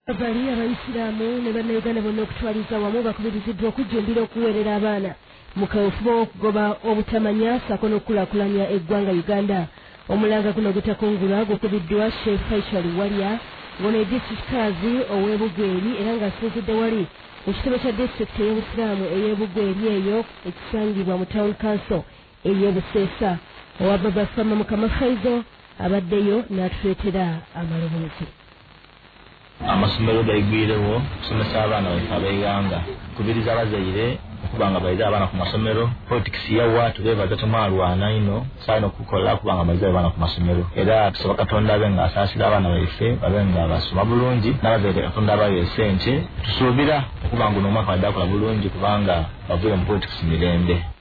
Abali abayisiraamu ne bannayuganda bonna okutwaliza wamu bakubiriziddwa okujjumbira okuweerera abaana mu kaweefube w'okugoba obutamanya ssaako n'okukulaakulanya eggwanga Uganda. Omulanga guno gutakungulwa gukubiddwa Sheikh Faisal Walia ng'ono disitulikaazi ow'e era ng'asinzidde wali ku kitebe kya disitulikiti ey'obusiraamu ey'e eyo ekisangibwa mu Town Council ey'e Buseesa. Owa Baba Fama Mukama Faizo abaddeyo n'atuleetera amaloboozi. Amasomero gaigwirewo kusomesa abaana baffe ab'eggwanga kubiriza abazaire okuba nga bayiza abaana ku masomero. Politics yawa tubeebaza tumaalwana ino saino okukola kuba nga bayiza abaana ku masomero era tusaba Katonda abe nga asaasira abaana baffe babe nga basoma bulungi n'abazaire Katonda abawe ssente tusuubira okuba nga omwaka badde akola bulungi kubanga bavuye mu politics mirembe.